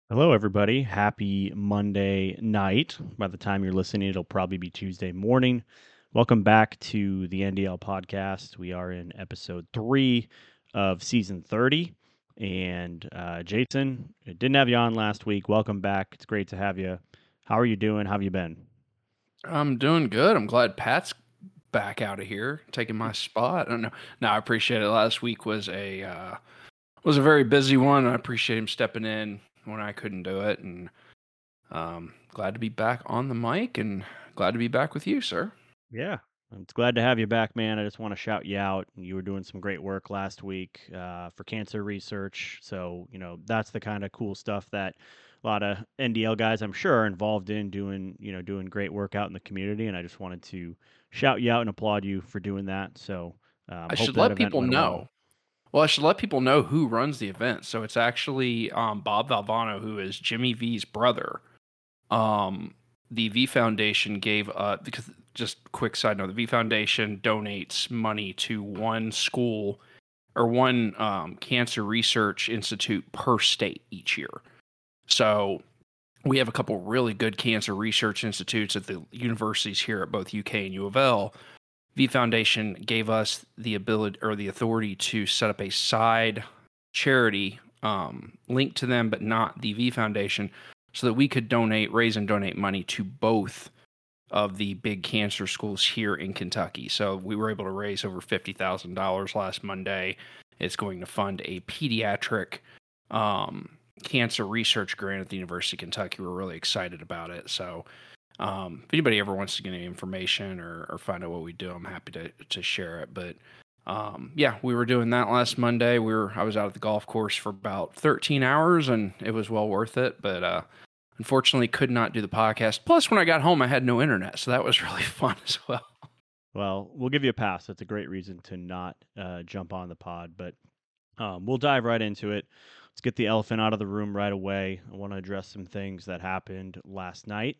Hello, everybody. Happy Monday night. By the time you're listening, it'll probably be Tuesday morning. Welcome back to the NDL podcast. We are in episode 3 of season 30. And Jason, I didn't have you on last week. Welcome back. It's great to have you. How are you doing? How have you been? I'm doing good. I'm glad Pat's back out of here, taking my spot. I don't know. No, I appreciate it. Last week was a very busy one. I appreciate him stepping in when I couldn't do it, and glad to be back on the mic and glad to be back with you, sir. Yeah, I'm glad to have you back, man. I just want to shout you out. You were doing some great work last week for cancer research. So, that's the kind of cool stuff that a lot of NDL guys, I'm sure, are involved in doing great work out in the community. And I just wanted to shout you out and applaud you for doing that. So, I hope should that let event people went well. know. Well, I should let people know who runs the event. So it's actually Bob Valvano, who is Jimmy V's brother. Um, the V Foundation gave because just quick side note, the V Foundation donates money to one school or one cancer research institute per state each year. So we have a couple really good cancer research institutes at the universities here at both UK and U of L. V Foundation gave us the ability or the authority to set up a side charity linked to them, but not the V Foundation, so that we could raise and donate money to both of the big cancer schools here in Kentucky. So we were able to raise over $50,000 last Monday. It's going to fund a pediatric cancer research grant at the University of Kentucky. We're really excited about it. So if anybody ever wants to get any information or find out what we do, I'm happy to share it. But yeah, we were doing that last Monday. I was out at the golf course for about 13 hours, and it was well worth it. But unfortunately, could not do the podcast. Plus, when I got home, I had no internet, so that was really fun as well. Well, we'll give you a pass. That's a great reason to not jump on the pod, but we'll dive right into it. Let's get the elephant out of the room right away. I want to address some things that happened last night.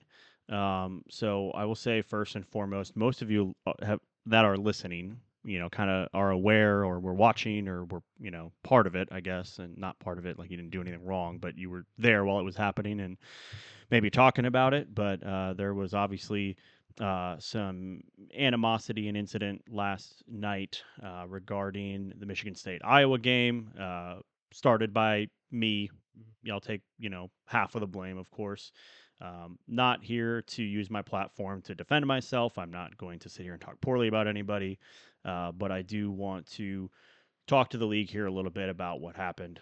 So I will say first and foremost, most of you that are listening, kind of are aware or were watching or were, part of it, I guess, and not part of it like you didn't do anything wrong, but you were there while it was happening and maybe talking about it. But there was obviously some animosity and incident last night regarding the Michigan State Iowa game, started by me. I'll take half of the blame, of course. Not here to use my platform to defend myself. I'm not going to sit here and talk poorly about anybody, but I do want to talk to the league here a little bit about what happened.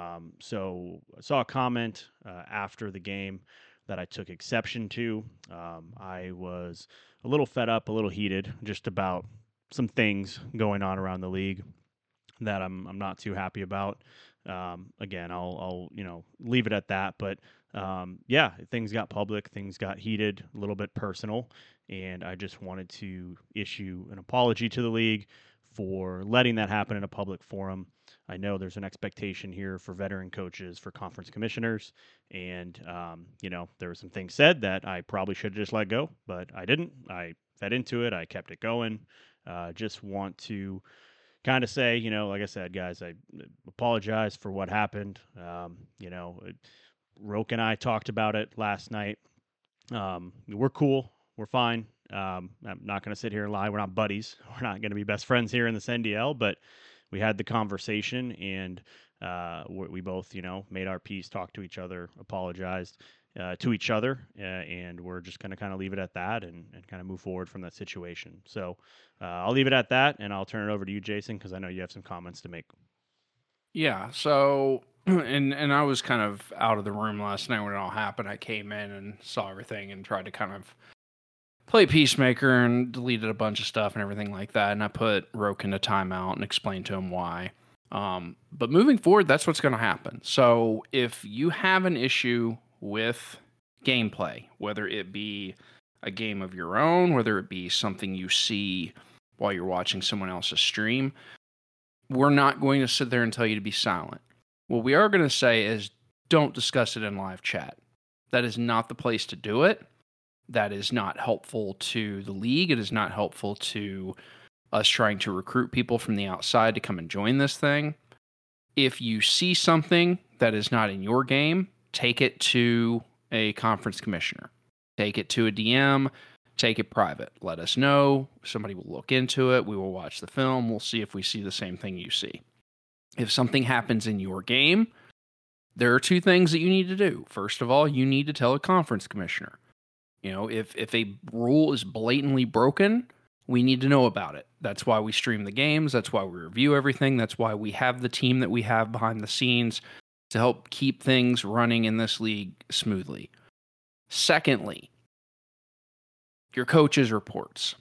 So I saw a comment after the game that I took exception to. I was a little fed up, a little heated, just about some things going on around the league that I'm not too happy about. Again, I'll leave it at that. But yeah, things got public, things got heated, a little bit personal, and I just wanted to issue an apology to the league for letting that happen in a public forum. I know there's an expectation here for veteran coaches, for conference commissioners, and there were some things said that I probably should have just let go, but I didn't. I fed into it. I kept it going. Just want to kind of say, like I said, guys, I apologize for what happened. Roke and I talked about it last night. We're cool. We're fine. I'm not going to sit here and lie. We're not buddies. We're not going to be best friends here in this NDL, but we had the conversation and we both, made our peace, talked to each other, apologized to each other, and we're just going to kind of leave it at that and kind of move forward from that situation. So I'll leave it at that, and I'll turn it over to you, Jason, because I know you have some comments to make. Yeah, so and I was kind of out of the room last night when it all happened. I came in and saw everything and tried to kind of play peacemaker and deleted a bunch of stuff and everything like that. And I put Roke into timeout and explained to him why. But moving forward, that's what's going to happen. So if you have an issue with gameplay, whether it be a game of your own, whether it be something you see while you're watching someone else's stream, we're not going to sit there and tell you to be silent. What we are going to say is don't discuss it in live chat. That is not the place to do it. That is not helpful to the league. It is not helpful to us trying to recruit people from the outside to come and join this thing. If you see something that is not in your game, take it to a conference commissioner, take it to a DM, take it private. Let us know. Somebody will look into it. We will watch the film. We'll see if we see the same thing you see. If something happens in your game, there are two things that you need to do. First of all, you need to tell a conference commissioner. You know, if a rule is blatantly broken, we need to know about it. That's why we stream the games. That's why we review everything. That's why we have the team that we have behind the scenes to help keep things running in this league smoothly. Secondly, your coaches' reports.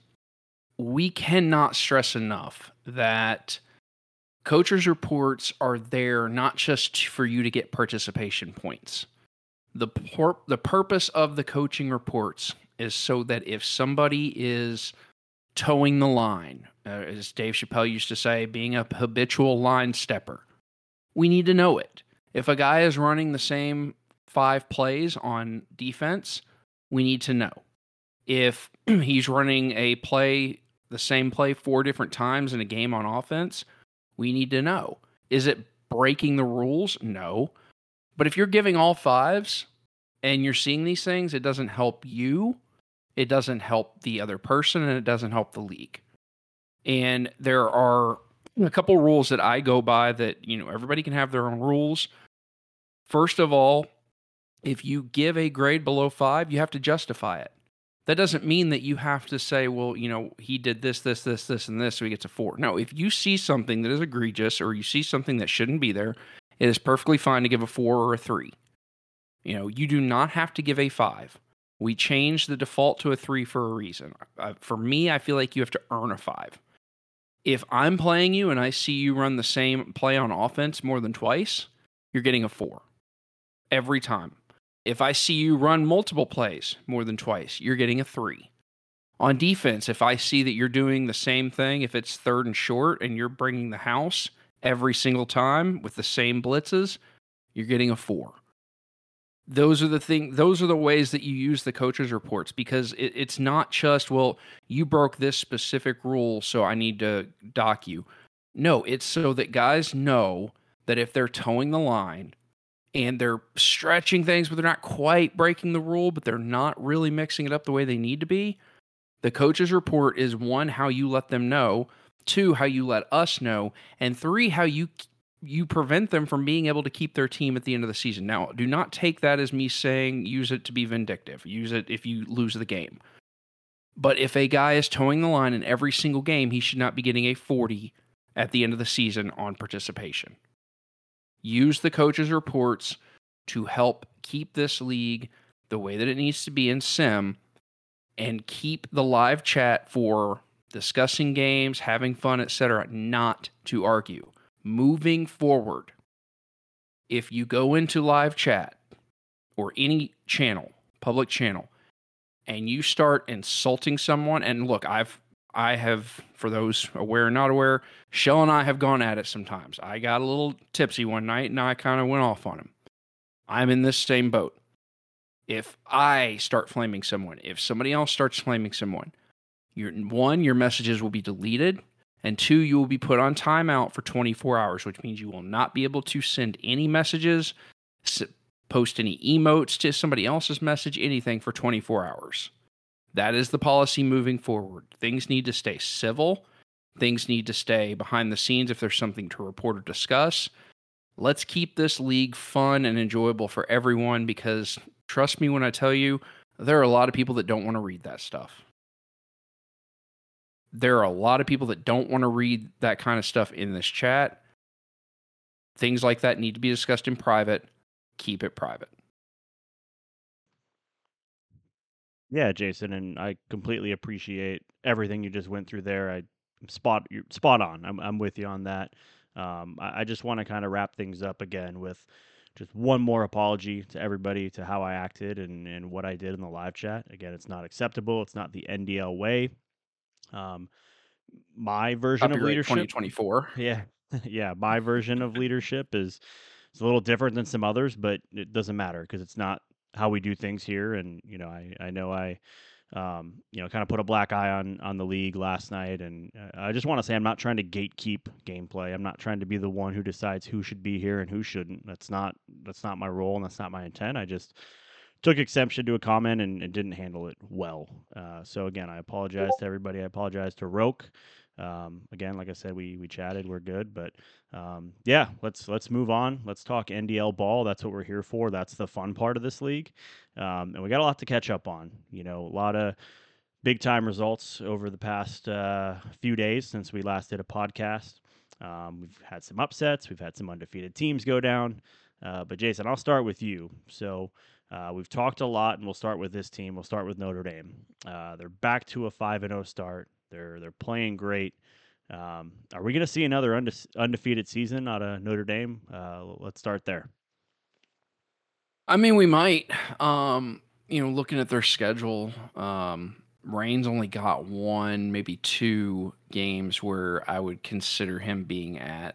We cannot stress enough that coaches' reports are there not just for you to get participation points. The purpose of the coaching reports is so that if somebody is towing the line, as Dave Chappelle used to say, being a habitual line stepper, we need to know it. If a guy is running the same 5 plays on defense, we need to know. If he's running the same play 4 different times in a game on offense, we need to know. Is it breaking the rules? No. But if you're giving all 5s and you're seeing these things, it doesn't help you, it doesn't help the other person, and it doesn't help the league. And there are a couple rules that I go by that, you know, everybody can have their own rules. First of all, if you give a grade below 5, you have to justify it. That doesn't mean that you have to say, well, you know, he did this, and this, so he gets a 4. No, if you see something that is egregious or you see something that shouldn't be there, it is perfectly fine to give a 4 or a 3. You know, you do not have to give a 5. We changed the default to a 3 for a reason. For me, I feel like you have to earn a 5. If I'm playing you and I see you run the same play on offense more than twice, you're getting a 4. Every time. If I see you run multiple plays more than twice, you're getting a 3. On defense, if I see that you're doing the same thing, if it's 3rd and short and you're bringing the house every single time with the same blitzes, you're getting a 4. Those are the ways that you use the coaches' reports, because it's not just, well, you broke this specific rule, so I need to dock you. No, it's so that guys know that if they're towing the line and they're stretching things, but they're not quite breaking the rule, but they're not really mixing it up the way they need to be, the coaches' report is 1, how you let them know, 2, how you let us know, and 3, how you prevent them from being able to keep their team at the end of the season. Now, do not take that as me saying use it to be vindictive. Use it if you lose the game. But if a guy is towing the line in every single game, he should not be getting a 40 at the end of the season on participation. Use the coaches' reports to help keep this league the way that it needs to be in Sim, and keep the live chat for discussing games, having fun, etc., not to argue. Moving forward, if you go into live chat or any channel, public channel, and you start insulting someone, and look, I have, for those aware or not aware, Shell and I have gone at it sometimes. I got a little tipsy one night and I kind of went off on him. I'm in this same boat. If I start flaming someone, if somebody else starts flaming someone, your messages will be deleted, and 2, you will be put on timeout for 24 hours, which means you will not be able to send any messages, post any emotes to somebody else's message, anything for 24 hours. That is the policy moving forward. Things need to stay civil. Things need to stay behind the scenes if there's something to report or discuss. Let's keep this league fun and enjoyable for everyone, because trust me when I tell you, there are a lot of people that don't want to read that stuff. There are a lot of people that don't want to read that kind of stuff in this chat. Things like that need to be discussed in private. Keep it private. Yeah, Jason, and I completely appreciate everything you just went through there. You're spot on. I'm with you on that. I just want to kind of wrap things up again with just one more apology to everybody to how I acted and what I did in the live chat. Again, it's not acceptable. It's not the NDL way. My version of Copyright leadership, 2024. yeah, yeah, my version of leadership is a little different than some others, but it doesn't matter because it's not how we do things here. And you know, I know I kind of put a black eye on the league last night. And I just want to say I'm not trying to gatekeep gameplay. I'm not trying to be the one who decides who should be here and who shouldn't. That's not my role and that's not my intent. I just took exception to a comment and didn't handle it well. So again, I apologize to everybody. I apologize to Roke. Again, like I said, we chatted. We're good, but yeah, let's move on. Let's talk NDL ball. That's what we're here for. That's the fun part of this league, and we got a lot to catch up on. A lot of big time results over the past few days since we last did a podcast. We've had some upsets. We've had some undefeated teams go down. But Jason, I'll start with you. So we've talked a lot, and we'll start with this team. We'll start with Notre Dame. They're back to a 5-0 start. They're playing great. Are we going to see another undefeated season out of Notre Dame? Let's start there. I mean, we might. Looking at their schedule, Rain's only got one, maybe two games where I would consider him being at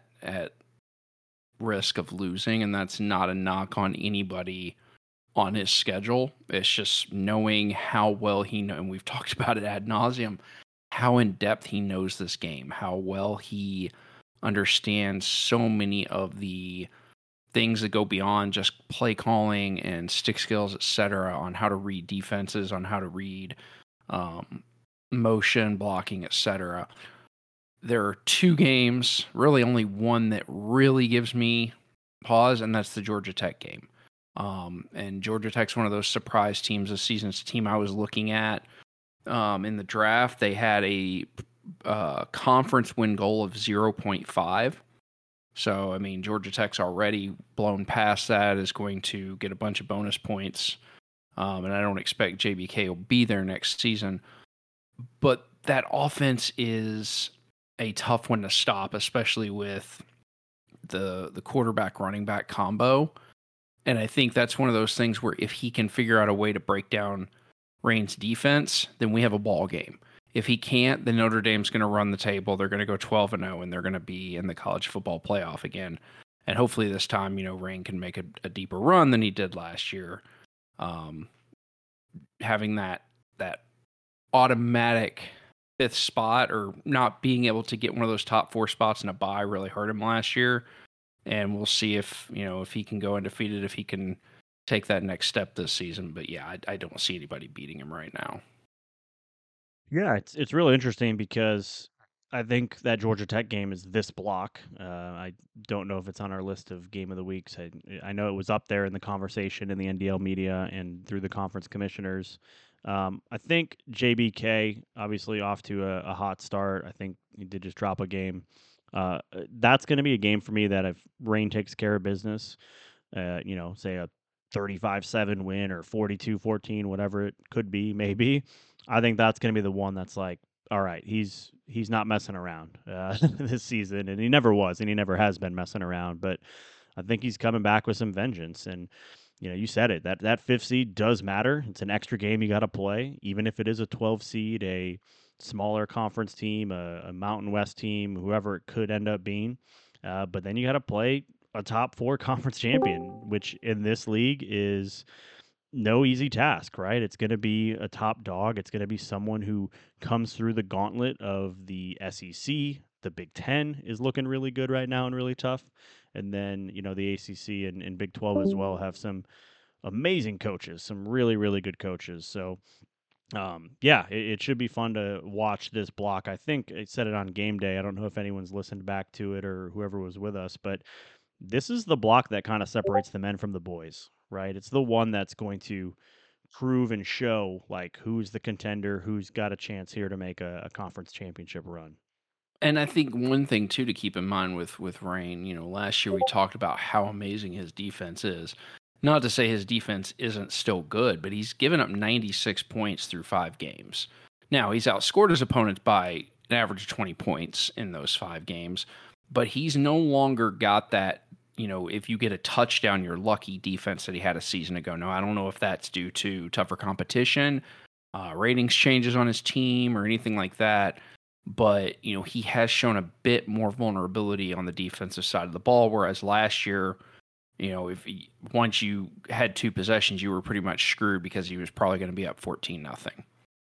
risk of losing, and that's not a knock on anybody on his schedule. It's just knowing how well he knows, and we've talked about it ad nauseum, how in depth he knows this game, how well he understands so many of the things that go beyond just play calling and stick skills, etc., on how to read defenses, on how to read motion, blocking, etc. There are two games, really only one that really gives me pause, and that's the Georgia Tech game. And Georgia Tech's one of those surprise teams this season. It's a team I was looking at in the draft. They had a conference win goal of 0.5. So, I mean, Georgia Tech's already blown past that, is going to get a bunch of bonus points. And I don't expect JBK will be there next season. But that offense is a tough one to stop, especially with the quarterback running back combo. And I think that's one of those things where if he can figure out a way to break down Rain's defense, then we have a ball game. If he can't, then Notre Dame's going to run the table. They're going to go 12-0, and they're going to be in the college football playoff again. And hopefully this time, Rain can make a deeper run than he did last year. Having that automatic fifth spot, or not being able to get one of those top four spots in a bye, really hurt him last year. And we'll see if he can go undefeated, if he can take that next step this season. But yeah, I don't see anybody beating him right now. Yeah, it's really interesting because I think that Georgia Tech game is this block. I don't know if it's on our list of game of the weeks. I know it was up there in the conversation in the NDL media and through the conference commissioners. I think JBK obviously off to a hot start. I think he did just drop a game. That's going to be a game for me that if Rain takes care of business, say a 35-7 win or 42-14, whatever it could be, maybe. I think that's going to be the one that's like, all right, he's not messing around this season, and he never was, and he never has been messing around. But I think he's coming back with some vengeance, and you said it, that fifth seed does matter. It's an extra game you got to play, even if it is a 12 seed, a smaller conference team, a Mountain West team, whoever it could end up being. But then you got to play a top four conference champion, which in this league is no easy task, right? It's going to be a top dog. It's going to be someone who comes through the gauntlet of the SEC. The Big Ten is looking really good right now and really tough. And then, the ACC and Big 12 as well have some amazing coaches, some really, really good coaches. So, it should be fun to watch this block. I think I said it on game day. I don't know if anyone's listened back to it or whoever was with us, but this is the block that kind of separates the men from the boys, right? It's the one that's going to prove and show like who's the contender, who's got a chance here to make a conference championship run. And I think one thing too to keep in mind with Rain, last year we talked about how amazing his defense is. Not to say his defense isn't still good, but he's given up 96 points through 5 games. Now, he's outscored his opponents by an average of 20 points in those 5 games, but he's no longer got that, if you get a touchdown, you're lucky defense that he had a season ago. Now, I don't know if that's due to tougher competition, ratings changes on his team, or anything like that. But, he has shown a bit more vulnerability on the defensive side of the ball, whereas last year, once you had 2 possessions, you were pretty much screwed because he was probably going to be up 14-0.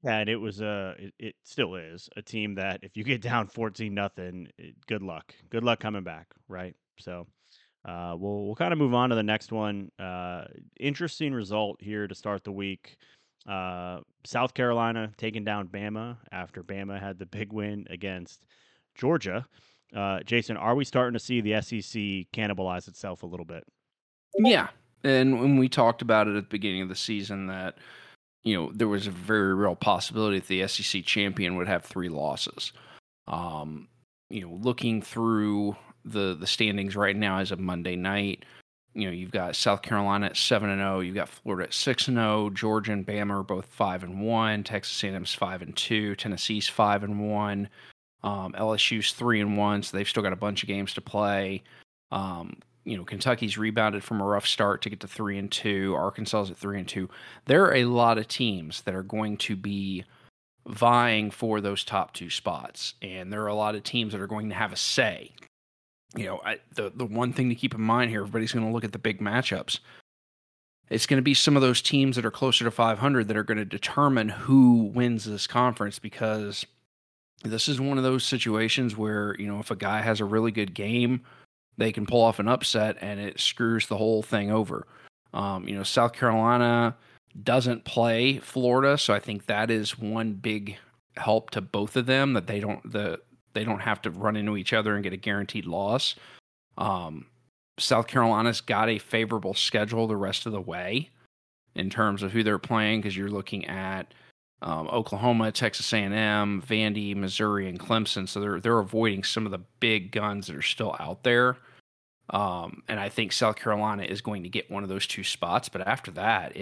Yeah, and it was it still is a team that if you get down 14-0, good luck. Good luck coming back, right? So we'll kind of move on to the next one. Interesting result here to start the week. South Carolina taking down Bama after Bama had the big win against Georgia. Jason, are we starting to see the SEC cannibalize itself a little bit? Yeah. And when we talked about it at the beginning of the season, that there was a very real possibility that the SEC champion would have 3 losses. Um, looking through the standings right now as of Monday night, you've got South Carolina at 7-0, you've got Florida at 6-0, Georgia and Bama are both 5-1, Texas A&M's 5-2, Tennessee's 5-1, LSU's 3-1, so they've still got a bunch of games to play. Kentucky's rebounded from a rough start to get to 3-2. Arkansas's at 3-2. There are a lot of teams that are going to be vying for those top 2 spots, and there are a lot of teams that are going to have a say. The one thing to keep in mind here, everybody's going to look at the big matchups. It's going to be some of those teams that are closer to 500 that are going to determine who wins this conference, because this is one of those situations where, if a guy has a really good game, they can pull off an upset and it screws the whole thing over. South Carolina doesn't play Florida, so I think that is one big help to both of them, that they don't have to run into each other and get a guaranteed loss. South Carolina's got a favorable schedule the rest of the way in terms of who they're playing, because you're looking at Oklahoma, Texas A&M, Vandy, Missouri, and Clemson. So they're avoiding some of the big guns that are still out there. And I think South Carolina is going to get one of those 2 spots. But after that,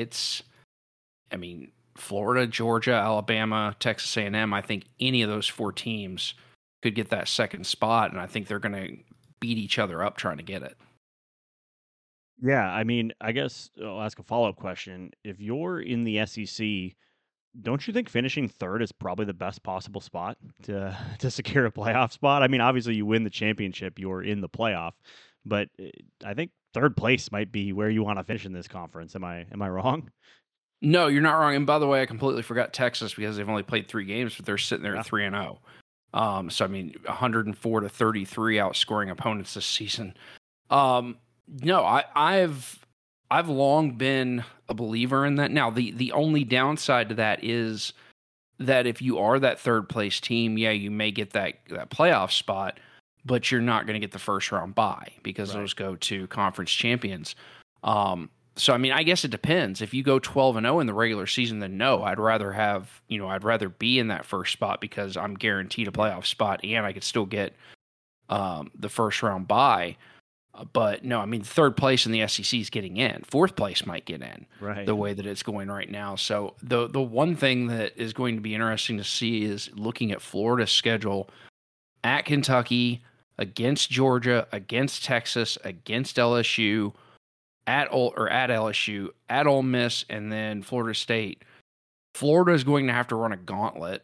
Florida, Georgia, Alabama, Texas A&M, I think any of those 4 teams could get that second spot, and I think they're going to beat each other up trying to get it. Yeah, I guess I'll ask a follow-up question. If you're in the SEC, don't you think finishing third is probably the best possible spot to to secure a playoff spot? Obviously you win the championship, you're in the playoff, but I think third place might be where you want to finish in this conference. Am I wrong? No, you're not wrong. And by the way, I completely forgot Texas, because they've only played 3 games, but they're sitting there Yeah. at 3-0. 104-33 outscoring opponents this season. No, I've long been a believer in that. Now, the only downside to that is that if you are that third place team, yeah, you may get that playoff spot, but you're not going to get the first round bye, because Right. those go to conference champions. So I guess it depends. If you go 12-0 in the regular season, then no, I'd rather be in that first spot, because I'm guaranteed a playoff spot and I could still get the first round bye. But no, third place in the SEC is getting in. Fourth place might get in, Right. the way that it's going right now. So the one thing that is going to be interesting to see is looking at Florida's schedule: at Kentucky, against Georgia, against Texas, against LSU, at LSU, at Ole Miss, and then Florida State. Florida is going to have to run a gauntlet.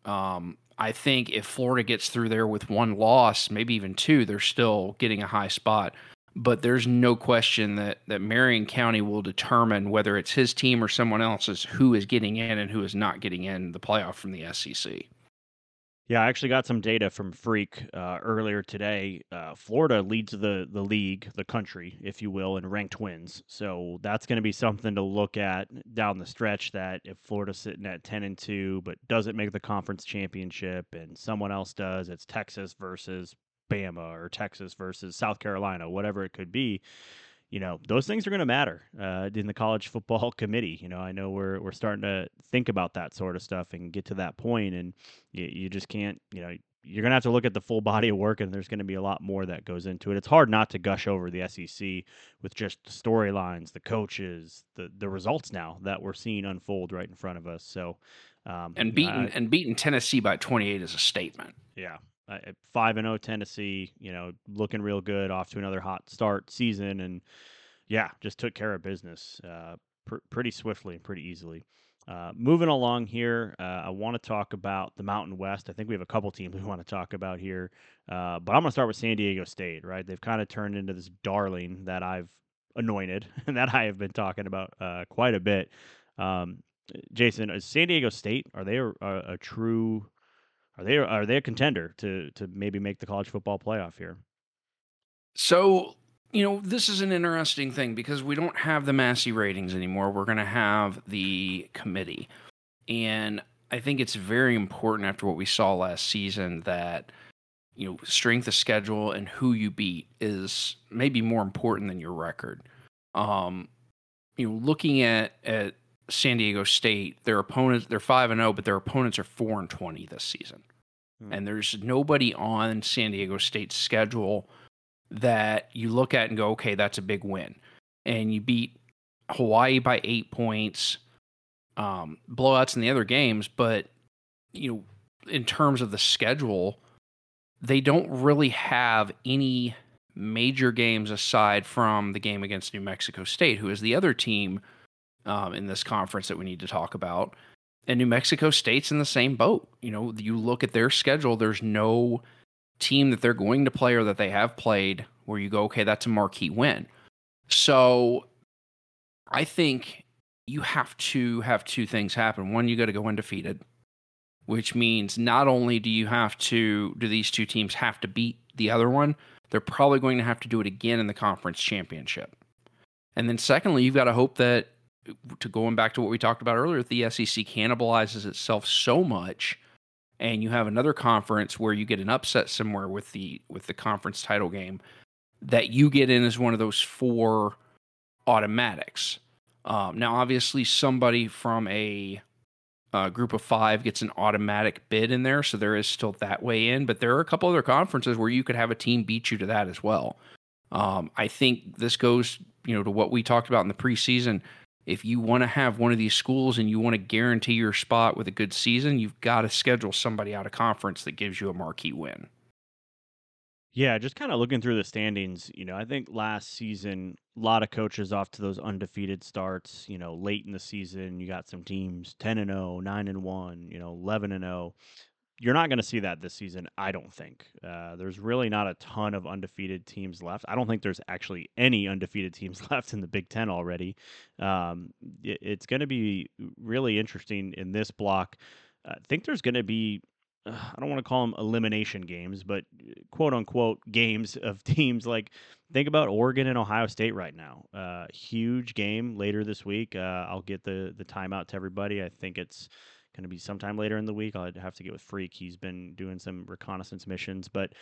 I think if Florida gets through there with 1 loss, maybe even 2, they're still getting a high spot. But there's no question that Marion County will determine whether it's his team or someone else's who is getting in and who is not getting in the playoff from the SEC. Yeah, I actually got some data from Freak earlier today. Florida leads the league, the country, if you will, in ranked wins. So that's going to be something to look at down the stretch. That if Florida's sitting at 10-2, but doesn't make the conference championship, and someone else does, it's Texas versus Bama or Texas versus South Carolina, whatever it could be. Those things are going to matter in the college football committee. I know we're starting to think about that sort of stuff and get to that point, and you just can't. You're going to have to look at the full body of work, and there's going to be a lot more that goes into it. It's hard not to gush over the SEC with just the storylines, the coaches, the results now that we're seeing unfold right in front of us. So, And I, beating Tennessee by 28 is a statement. yeah. 5-0 Tennessee, looking real good, off to another hot start season, and yeah, just took care of business pretty swiftly and pretty easily. Moving along here, I want to talk about the Mountain West. I think we have a couple teams we want to talk about here, but I'm going to start with San Diego State. Right, they've kind of turned into this darling that I've anointed and that I have been talking about quite a bit. Jason, is San Diego State, are they a true, are they a contender to maybe make the college football playoff here? So, this is an interesting thing because we don't have the Massey ratings anymore. We're going to have the committee. And I think it's very important after what we saw last season that, strength of schedule and who you beat is maybe more important than your record. Um, looking at San Diego State, their opponents, they're 5-0, but their opponents are 4-20 this season. And there's nobody on San Diego State's schedule that you look at and go, okay, that's a big win. And you beat Hawaii by 8 points, blowouts in the other games, but in terms of the schedule, they don't really have any major games aside from the game against New Mexico State, who is the other team in this conference that we need to talk about. And New Mexico State's in the same boat. You look at their schedule, there's no team that they're going to play or that they have played where you go, okay, that's a marquee win. So I think you have to have two things happen. One, you got to go undefeated, which means not only do these two teams have to beat the other one, they're probably going to have to do it again in the conference championship. And then secondly, you've got to hope that, to going back to what we talked about earlier, the SEC cannibalizes itself so much and you have another conference where you get an upset somewhere with the conference title game, that you get in as one of those 4 automatics. Now, obviously, somebody from a group of 5 gets an automatic bid in there, so there is still that way in. But there are a couple other conferences where you could have a team beat you to that as well. I think this goes, to what we talked about in the preseason. If you want to have one of these schools and you want to guarantee your spot with a good season, you've got to schedule somebody out of conference that gives you a marquee win. Yeah, just kind of looking through the standings, I think last season, a lot of coaches off to those undefeated starts, late in the season, you got some teams 10-0, 9-1, 11-0. You're not going to see that this season, I don't think. There's really not a ton of undefeated teams left. I don't think there's actually any undefeated teams left in the Big Ten already. It's going to be really interesting in this block. I think there's going to be, I don't want to call them elimination games, but quote unquote games of teams. Like, think about Oregon and Ohio State right now. Huge game later this week. I'll get the timeout to everybody. I think it's going to be sometime later in the week. I'll have to get with Freak. He's been doing some reconnaissance missions, but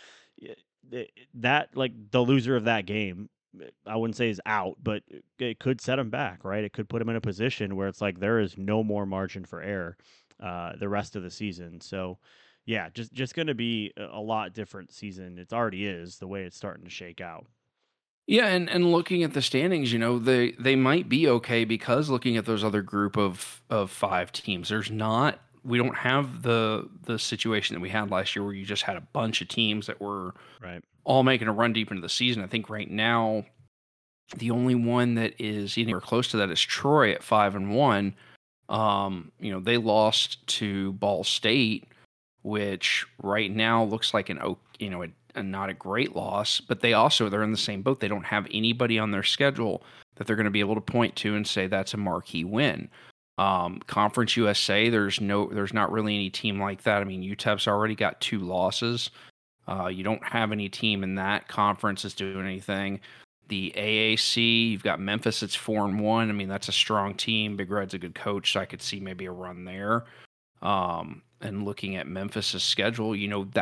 that, like, the loser of that game, I wouldn't say is out, but it could set him back, right? It could put him in a position where it's like there is no more margin for error the rest of the season. So, yeah, just going to be a lot different season. It already is the way it's starting to shake out. Yeah, and looking at the standings, they might be okay because looking at those other group of 5 teams, we don't have the situation that we had last year where you just had a bunch of teams that were right all making a run deep into the season. I think right now the only one that is anywhere close to that is Troy at 5-1. They lost to Ball State, which right now looks like not a great loss, but they're in the same boat. They don't have anybody on their schedule that they're going to be able to point to and say that's a marquee win. Conference USA, there's not really any team like that. I mean, UTEP's already got 2 losses. You don't have any team in that conference that's doing anything. The AAC, you've got Memphis, it's 4-1. I mean, that's a strong team. Big Red's a good coach, so I could see maybe a run there. And looking at Memphis's schedule,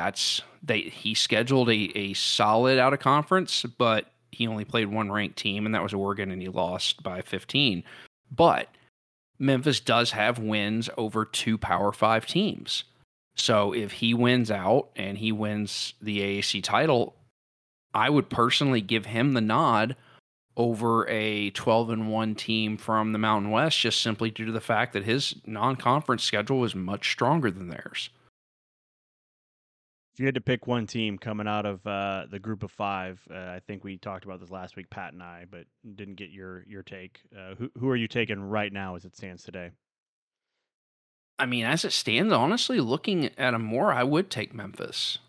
he scheduled a solid out of conference, but he only played one ranked team, and that was Oregon, and he lost by 15. But Memphis does have wins over 2 Power 5 teams. So if he wins out and he wins the AAC title, I would personally give him the nod over a 12-1 team from the Mountain West, just simply due to the fact that his non-conference schedule is much stronger than theirs. If you had to pick one team coming out of the group of 5, I think we talked about this last week, Pat and I, but didn't get your take. Who are you taking right now as it stands today? I mean, as it stands, honestly, looking at them more, I would take Memphis.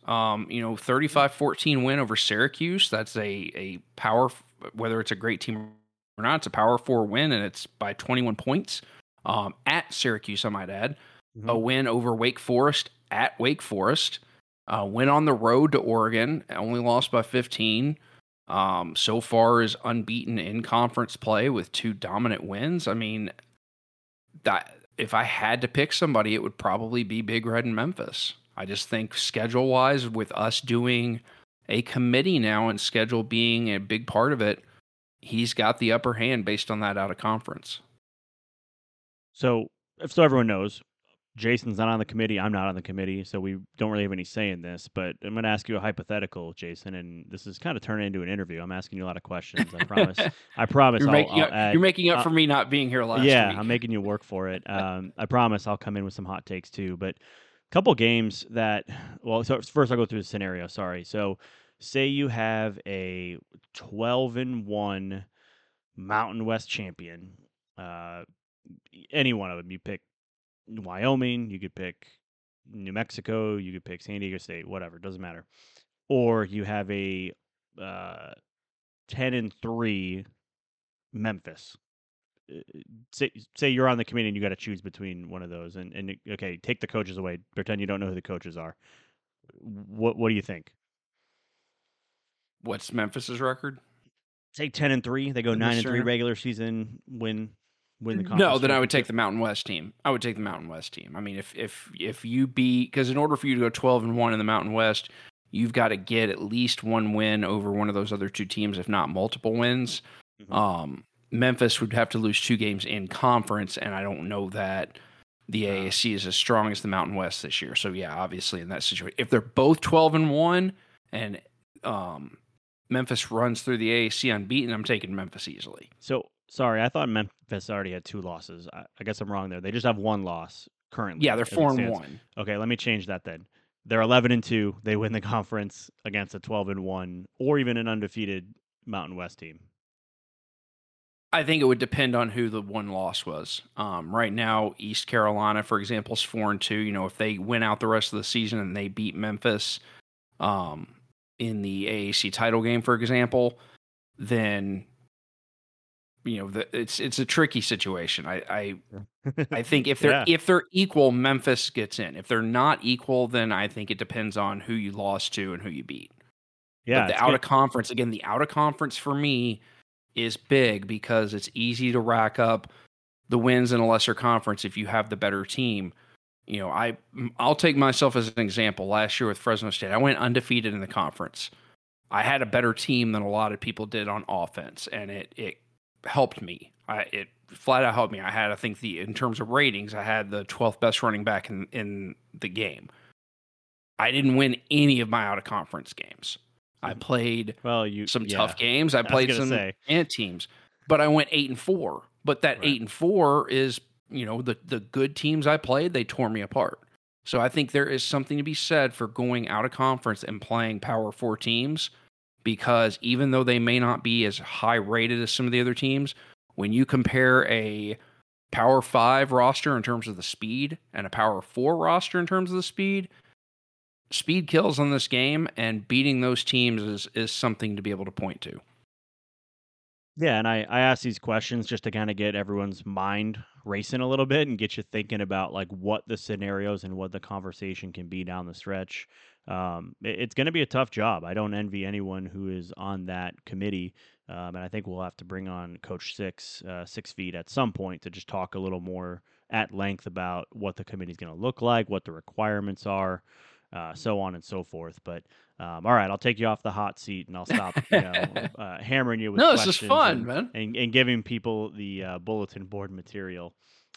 35-14 win over Syracuse. That's a power, whether it's a great team or not, it's a Power 4 win, and it's by 21 points. at Syracuse, I might add, Hmm. a win over Wake Forest at Wake Forest, went on the road to Oregon, only lost by 15. So far is unbeaten in conference play with 2 dominant wins. I mean, that if I had to pick somebody, it would probably be Big Red in Memphis. I just think schedule wise, with us doing a committee now and schedule being a big part of it, he's got the upper hand based on that out of conference. So, so everyone knows, Jason's not on the committee. I'm not on the committee, so we don't really have any say in this. But I'm going to ask you a hypothetical, Jason, and this is kind of turning into an interview. I'm asking you a lot of questions. I promise. I promise. I'll You're add. making up for me not being here last Yeah, week. I'm making you work for it. I promise I'll come in with some hot takes too. But a couple games that, well, so first I'll go through the scenario. Sorry. So, say you have a 12-1 Mountain West champion. Uh, any one of them. You pick Wyoming. You could pick New Mexico. You could pick San Diego State. Whatever. Doesn't matter. Or you have a uh, 10-3 Memphis. Say you're on the committee and you got to choose between one of those, and okay, take the coaches away. Pretend you don't know who the coaches are. What do you think? What's Memphis's record? Say 10-3. They go In this 9-3 tournament? regular season. Win the No, conference then I would take championship. the Mountain West team. I would take the Mountain West team. I mean, if you beat, because in order for you to go 12-1 in the Mountain West, you've got to get at least one win over one of those other 2 teams, if not multiple wins. Hmm. Memphis would have to lose 2 games in conference, and I don't know that the Uh, AAC is as strong as the Mountain West this year. So yeah, obviously in that situation, if they're both 12-1 and Memphis runs through the AAC unbeaten, I'm taking Memphis easily. so sorry, I thought Memphis already had 2 losses. I guess I'm wrong there. They just have 1 loss Yeah, currently they're as it four and stands. one. Okay, let me change that then. They're 11-2. They win the conference against a 12-1 or even an undefeated Mountain West team. I think it would depend on who the one loss was. Right now, East Carolina, for example, is 4-2. You know, if they win out the rest of the season and they beat Memphis in the AAC title game, for example, then it's a tricky situation. I think if Yeah. they're equal, Memphis gets in. If they're not equal, then I think it depends on who you lost to and who you beat. Yeah, But the it's out good. of conference, again, the out of conference for me is big because it's easy to rack up the wins in a lesser conference if you have the better team. You know, I'll take myself as an example. Last year with Fresno State, I went undefeated in the conference. I had a better team than a lot of people did on offense, and it helped me. It flat out helped me. I had, I think, in terms of ratings, I had the 12th best running back in the game. I didn't win any of my out of conference games. I played Well, some yeah, tough games. I I was played gonna some say. ant teams, but I went 8-4. But that Right. 8-4 is, the good teams I played, they tore me apart. So I think there is something to be said for going out of conference and playing Power 4 teams, because even though they may not be as high rated as some of the other teams, when you compare a Power 5 roster in terms of the speed and a Power 4 roster in terms of the speed kills on this game, and beating those teams is something to be able to point to. Yeah, and I ask these questions just to kind of get everyone's mind racing a little bit and get you thinking about like what the scenarios and what the conversation can be down the stretch. It's going to be a tough job. I don't envy anyone who is on that committee, and I think we'll have to bring on Coach 6 feet at some point to just talk a little more at length about what the committee is going to look like, what the requirements are, so on and so forth. But all right, I'll take you off the hot seat and I'll stop, hammering you with No, this is questions fun, and man. and giving people the bulletin board material.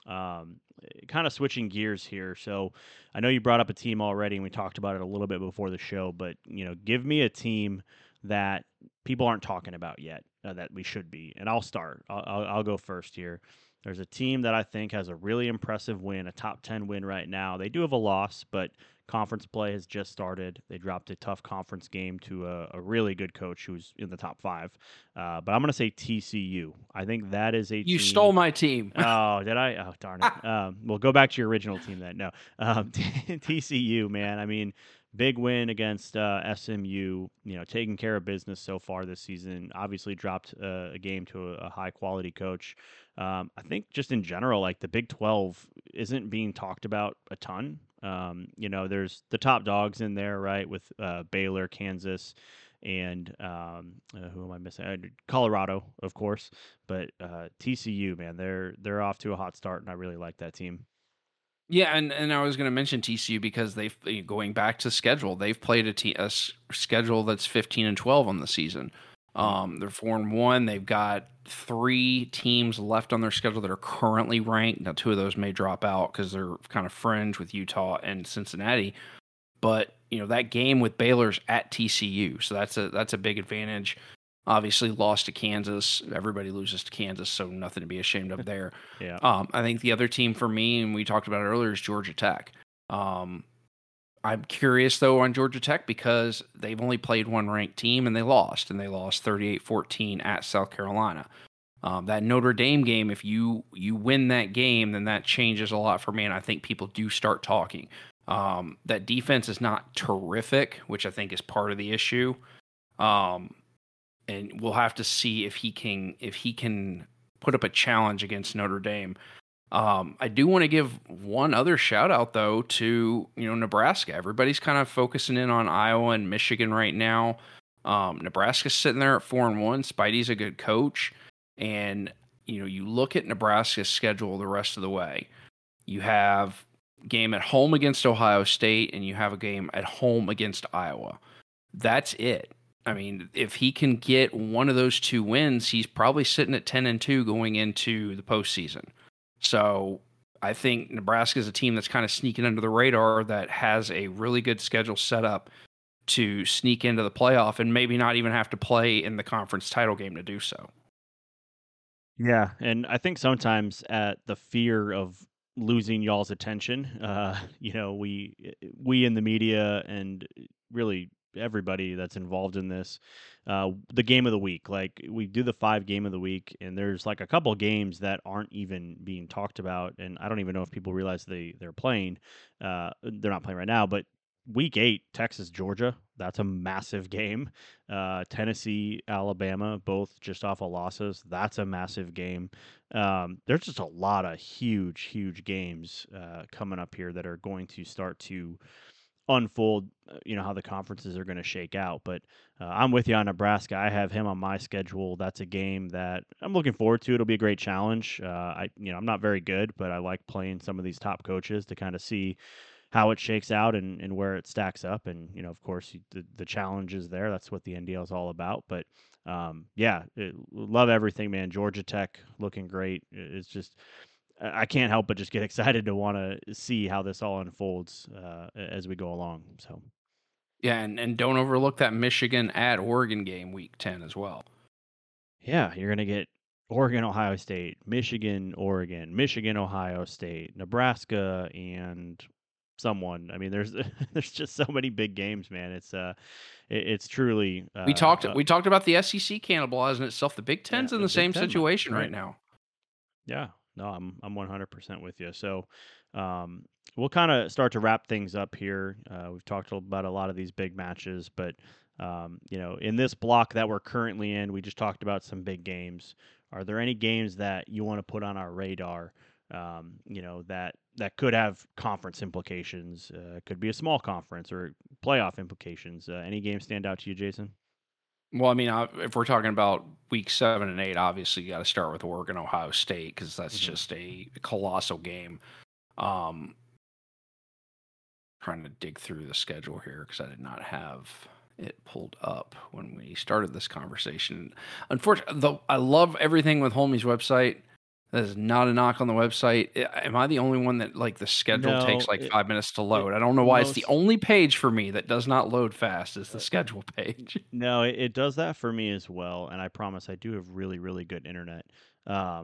Kind of switching gears here. So I know you brought up a team already, and we talked about it a little bit before the show. But give me a team that people aren't talking about yet that we should be. And I'll start. I'll go first here. There's a team that I think has a really impressive win, a top 10 win right now. They do have a loss, but Conference play has just started. They dropped a tough conference game to a really good coach who's in the top five. But I'm going to say TCU. I think that is a You stole team. my team. Oh, did I? Oh, darn it. Well, go back to your original team then. No, TCU, man. I mean, big win against SMU. You know, taking care of business so far this season. Obviously, dropped a game to a high quality coach. I think just in general, like the Big 12 isn't being talked about a ton. You know, there's the top dogs in there, right, with Baylor, Kansas, and who am I missing? Colorado, of course. But TCU, man, they're off to a hot start, and I really like that team. Yeah, and I was going to mention TCU because they've going back to schedule. They've played schedule that's 15-12 on the season. Mm. They're 4-1. They've got 3 teams left on their schedule that are currently ranked. Now, 2 of those may drop out because they're kind of fringe with Utah and Cincinnati. But that game with Baylor's at TCU, so that's a big advantage. Obviously, lost to Kansas. Everybody loses to Kansas, so nothing to be ashamed of there. Yeah. I think the other team for me, and we talked about it earlier, is Georgia Tech. I'm curious, though, on Georgia Tech because they've only played one ranked team, and they lost 38-14 at South Carolina. That Notre Dame game, if you win that game, then that changes a lot for me, and I think people do start talking. That defense is not terrific, which I think is part of the issue. And we'll have to see if he can put up a challenge against Notre Dame. I do want to give one other shout out though to Nebraska. Everybody's kind of focusing in on Iowa and Michigan right now. Nebraska's sitting there at 4-1. Spidey's a good coach, and you look at Nebraska's schedule the rest of the way. You have a game at home against Ohio State, and you have a game at home against Iowa. That's it. I mean, if he can get one of those 2 wins, he's probably sitting at 10-2 going into the postseason. So I think Nebraska is a team that's kind of sneaking under the radar that has a really good schedule set up to sneak into the playoff and maybe not even have to play in the conference title game to do so. Yeah, and I think sometimes at the fear of losing y'all's attention, we in the media and really everybody that's involved in this, the game of the week, like we do the 5 game of the week, and there's like a couple games that aren't even being talked about, and I don't even know if people realize they're playing. They're not playing right now, but week 8, Texas, Georgia, that's a massive game. Tennessee, Alabama, both just off of losses. That's a massive game. There's just a lot of huge games coming up here that are going to start to unfold. How the conferences are going to shake out. But I'm with you on Nebraska. I have him on my schedule. That's a game that I'm looking forward to. It'll be a great challenge. I'm not very good, but I like playing some of these top coaches to kind of see how it shakes out and where it stacks up. And, of course, the challenge is there. That's what the NDL is all about. But, love everything, man. Georgia Tech looking great. It's just I can't help but just get excited to want to see how this all unfolds as we go along. So, Yeah, and don't overlook that Michigan at Oregon game week 10 as well. yeah, you're going to get Oregon, Ohio State, Michigan, Oregon, Michigan, Ohio State, Nebraska, and someone. I mean, there's there's just so many big games, man. It's truly We talked about the SEC cannibalizing itself. The Big Ten's in the the Big same Ten, situation right right? now. Yeah, no, I'm 100% with you. So, we'll kind of start to wrap things up here. We've talked about a lot of these big matches, but in this block that we're currently in, we just talked about some big games. Are there any games that you want to put on our radar? That could have conference implications. Could be a small conference or playoff implications. Any games stand out to you, Jason? Well, I mean, if we're talking about week 7 and 8, obviously you got to start with Oregon, Ohio State, because that's Mhm. just a colossal game. Trying to dig through the schedule here because I did not have it pulled up when we started this conversation. Unfortunately, though, I love everything with Holmey's website. That is not a knock on the website. Am I the only one that like the schedule takes No, like 5 minutes to it load? I don't know why it's the most only page for me that does not load fast is the uh, schedule page. no, it does that for me as well. And I promise I do have really, really good internet. Um,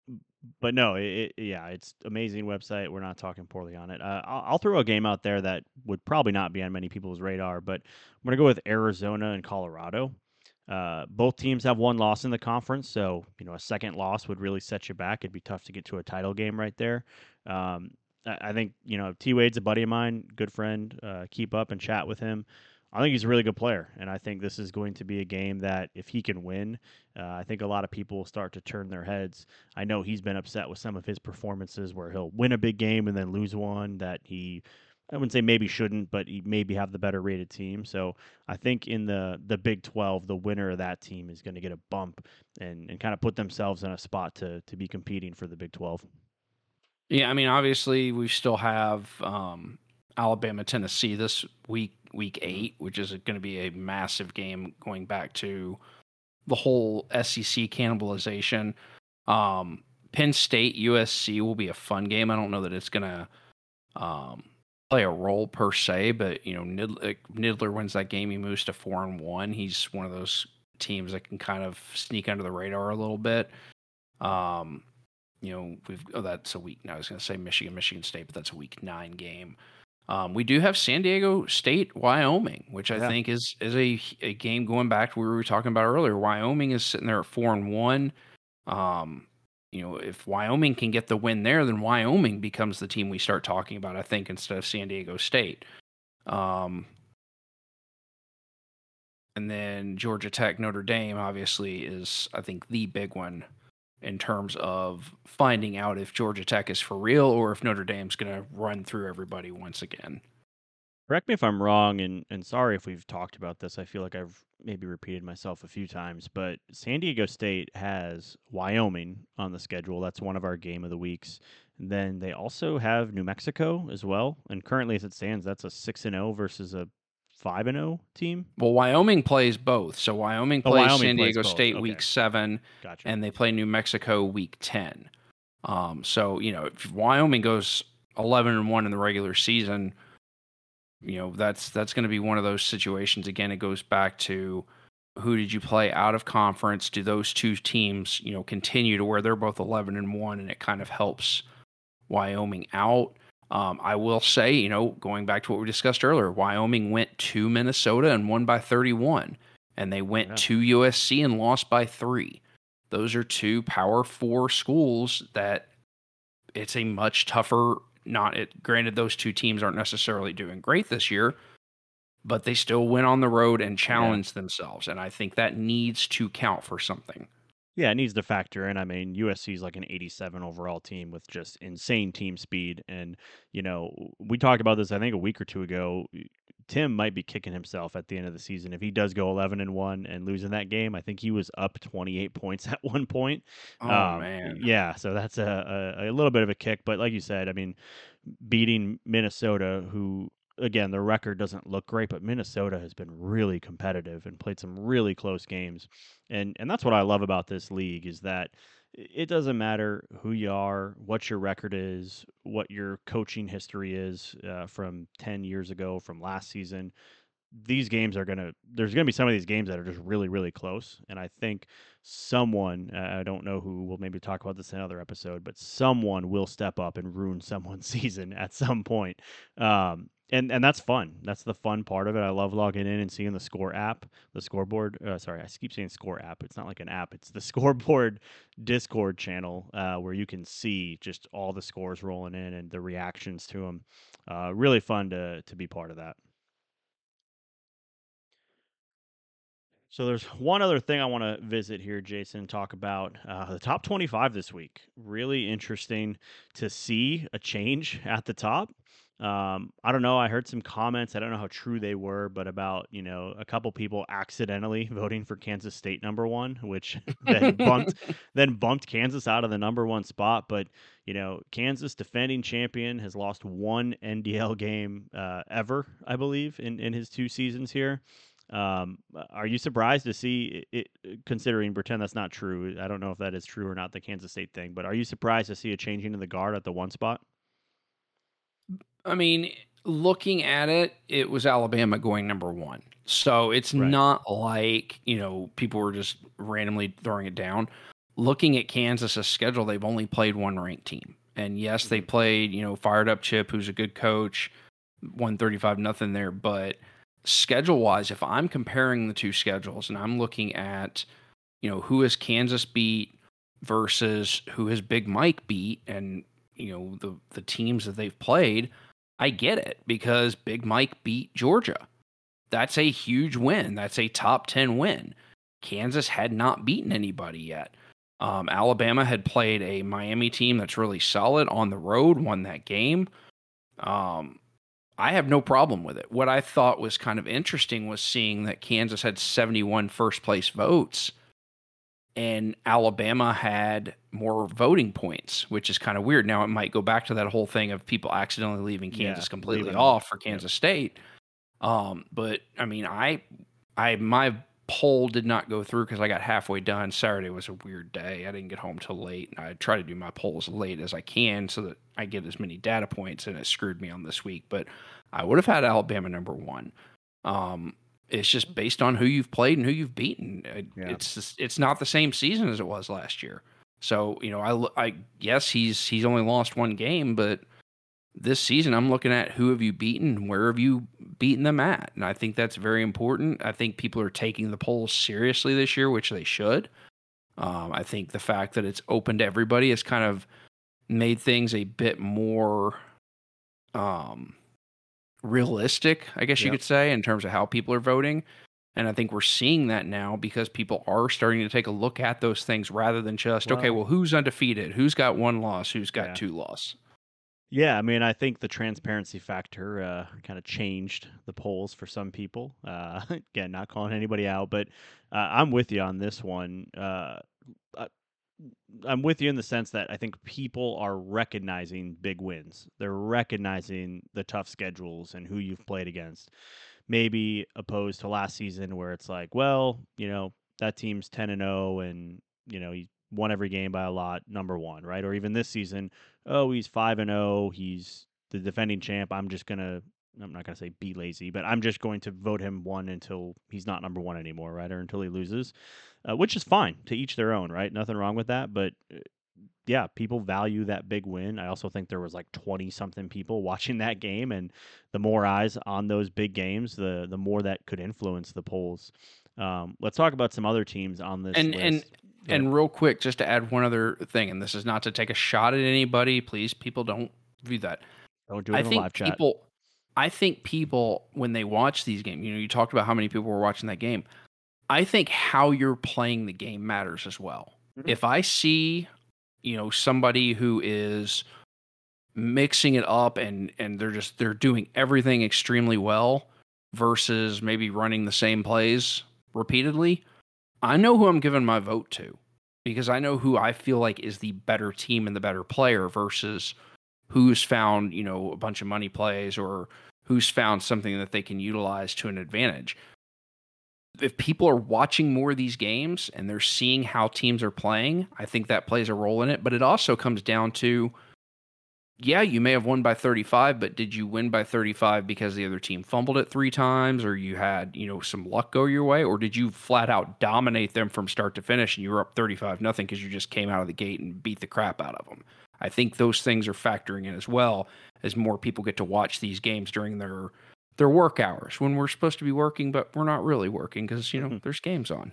but no, yeah, it's amazing website. We're not talking poorly on it. I'll throw a game out there that would probably not be on many people's radar, but I'm gonna go with Arizona and Colorado. Both teams have one loss in the conference, so a second loss would really set you back. It'd be tough to get to a title game right there. Um, I think T Wade's a buddy of mine, good friend. Keep up and chat with him. I think he's a really good player, and I think this is going to be a game that if he can win, I think a lot of people will start to turn their heads. I know he's been upset with some of his performances where he'll win a big game and then lose one that I wouldn't say maybe shouldn't, but he maybe have the better rated team. So I think in the Big 12, the winner of that team is going to get a bump and kind of put themselves in a spot to be competing for the Big 12. Yeah, I mean, obviously, we still have Alabama, Tennessee this week Mhm. 8, which is going to be a massive game going back to the whole SEC cannibalization. Penn State, USC will be a fun game. I don't know that it's going to um, play a role per se, but Nidler wins that game. He moves to 4-1. He's one of those teams that can kind of sneak under the radar a little bit. Um, that's a week. No, I was going to say Michigan State, but that's a week 9 game. We do have San Diego State, Wyoming, which I Yeah. think is a game going back to what we were talking about earlier. Wyoming is sitting there at 4-1. Um, if Wyoming can get the win there, then Wyoming becomes the team we start talking about, I think, instead of San Diego State. Um, and then Georgia Tech, Notre Dame, obviously, is, I think, the big one in terms of finding out if Georgia Tech is for real or if Notre Dame's going to run through everybody once again. Correct me if I'm wrong, and sorry if we've talked about this. I feel like I've maybe repeated myself a few times, but San Diego State has Wyoming on the schedule. That's one of our game of the weeks. And then they also have New Mexico as well. And currently, as it stands, that's a 6-0 versus a 5-0 team. Well, Wyoming plays both. So Wyoming Oh, plays Wyoming San plays Diego both. State Okay, week 7, gotcha. and they play New Mexico week 10. So if Wyoming goes 11-1 in the regular season, that's going to be one of those situations. Again, it goes back to who did you play out of conference? Do those two teams, continue to where they're both 11-1, and it kind of helps Wyoming out. I will say, going back to what we discussed earlier, Wyoming went to Minnesota and won by 31, and they went Yeah. to USC and lost by 3. Those are two Power 4 schools that it's a much tougher. Not it. Granted, those two teams aren't necessarily doing great this year, but they still went on the road and Yeah. challenged themselves, and I think that needs to count for something. Yeah, it needs to factor in. I mean, USC is like an 87 overall team with just insane team speed. And, we talked about this, I think, a week or two ago. Tim might be kicking himself at the end of the season if he does go 11-1 and losing that game. I think he was up 28 points at one point. Oh man. Yeah, so that's a little bit of a kick. But like you said, I mean, beating Minnesota, who again the record doesn't look great, but Minnesota has been really competitive and played some really close games, and that's what I love about this league is that it doesn't matter who you are, what your record is, what your coaching history is from 10 years ago, from last season. These games are there's gonna be some of these games that are just really really close, and I think someone I don't know who, we'll maybe talk about this in another episode, but someone will step up and ruin someone's season at some point. And that's fun. That's the fun part of it. I love logging in and seeing the score app, the scoreboard. Sorry, I keep saying score app. It's not like an app. It's the scoreboard Discord channel where you can see just all the scores rolling in and the reactions to them. Really fun to be part of that. So there's one other thing I want to visit here, Jason, and talk about the top 25 this week. Really interesting to see a change at the top. I don't know. I heard some comments. I don't know how true they were, but about a couple people accidentally voting for Kansas State number one, which then bumped Kansas out of the number one spot. But Kansas, defending champion, has lost one NDL game ever, I believe, in his 2 seasons here. Are you surprised to see it, considering pretend that's not true? I don't know if that is true or not, the Kansas State thing, but are you surprised to see a changing of the guard at the one spot? I mean, looking at it, it was Alabama going number 1. So it's Right. not like, people were just randomly throwing it down. looking at Kansas's schedule, they've only played one ranked team. And yes, they played, fired up Chip, who's a good coach, 135 nothing there. But schedule wise, if I'm comparing the two schedules and I'm looking at, who has Kansas beat versus who has Big Mike beat, and the teams that they've played, I get it because Big Mike beat Georgia. That's a huge win. That's a top 10 win. Kansas had not beaten anybody yet. Alabama had played a Miami team that's really solid on the road, won that game. I have no problem with it. What I thought was kind of interesting was seeing that Kansas had 71 first place votes and Alabama had more voting points, which is kind of weird. Now it might go back to that whole thing of people accidentally leaving Kansas completely off for Kansas State. But I mean, my poll did not go through because I got halfway done. Saturday was a weird day. I didn't get home till late, and I try to do my polls as late as I can so that I get as many data points, and it screwed me on this week. But I would have had Alabama number one. It's just based on who you've played and who you've beaten. It's not the same season as it was last year. So I guess he's only lost one game, but this season, I'm looking at who have you beaten, where have you beaten them at, and I think that's very important. I think people are taking the polls seriously this year, which they should. I think the fact that it's open to everybody has kind of made things a bit more realistic, I guess you could say, in terms of how people are voting. And I think we're seeing that now because people are starting to take a look at those things rather than just, okay, well, who's undefeated? Who's got one loss? Who's got two losses? Yeah, I mean, I think the transparency factor kind of changed the polls for some people. Again, not calling anybody out, but I'm with you on this one. I'm with you in the sense that I think people are recognizing big wins. They're recognizing the tough schedules and who you've played against. Maybe opposed to last season where it's like, well, that team's 10-0 and, he won every game by a lot, number one, right? Or even this season, oh, he's 5-0, he's the defending champ. I'm not going to say be lazy, but I'm just going to vote him one until he's not number one anymore, right? Or until he loses, which is fine, to each their own, right? Nothing wrong with that. But yeah, people value that big win. I also think there was like 20-something people watching that game, and the more eyes on those big games, the more that could influence the polls. Let's talk about some other teams on this list. And real quick, just to add one other thing, and this is not to take a shot at anybody. Please, people, don't view that. Don't do it in a live chat. I think people, when they watch these games, you talked about how many people were watching that game. I think how you're playing the game matters as well. Mm-hmm. If I see, somebody who is mixing it up and they're doing everything extremely well versus maybe running the same plays repeatedly, I know who I'm giving my vote to because I know who I feel like is the better team and the better player versus who's found, a bunch of money plays or who's found something that they can utilize to an advantage. If people are watching more of these games and they're seeing how teams are playing, I think that plays a role in it. But it also comes down to, yeah, you may have won by 35, but did you win by 35 because the other team fumbled it 3 times or you had, some luck go your way? Or did you flat out dominate them from start to finish and you were up 35-0 because you just came out of the gate and beat the crap out of them? I think those things are factoring in as well as more people get to watch these games during their work hours when we're supposed to be working, but we're not really working because, there's games on.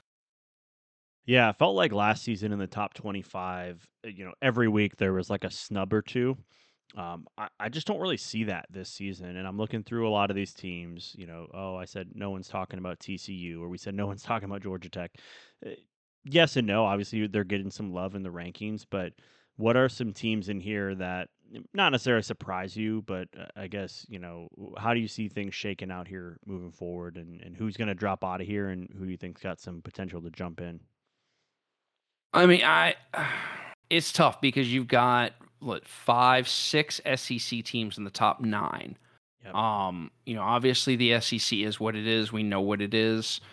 Yeah, it felt like last season in the top 25, every week there was like a snub or two. I just don't really see that this season. And I'm looking through a lot of these teams, I said no one's talking about TCU, or we said no one's talking about Georgia Tech. Yes and no. Obviously, they're getting some love in the rankings, but what are some teams in here that not necessarily surprise you, but I guess, how do you see things shaking out here moving forward and who's going to drop out of here and who you think's got some potential to jump in? I mean, it's tough because you've got 5, 6 SEC teams in the top 9. Yep. Obviously the SEC is what it is. We know what it is.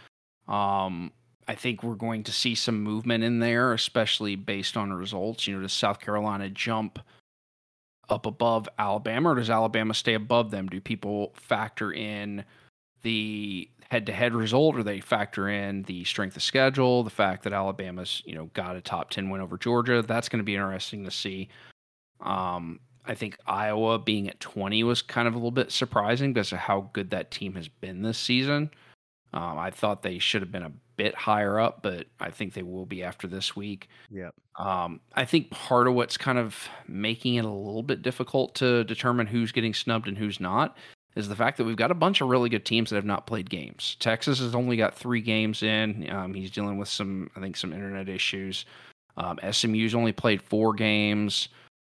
I think we're going to see some movement in there, especially based on results. Does South Carolina jump up above Alabama, or does Alabama stay above them? Do people factor in, the head-to-head result, or they factor in the strength of schedule, the fact that Alabama's, got a top 10 win over Georgia. That's going to be interesting to see. I think Iowa being at 20 was kind of a little bit surprising because of how good that team has been this season. I thought they should have been a bit higher up, but I think they will be after this week. Yep. I think part of what's kind of making it a little bit difficult to determine who's getting snubbed and who's not is the fact that we've got a bunch of really good teams that have not played games. Texas has only got 3 games in. He's dealing with some internet issues. SMU's only played 4 games.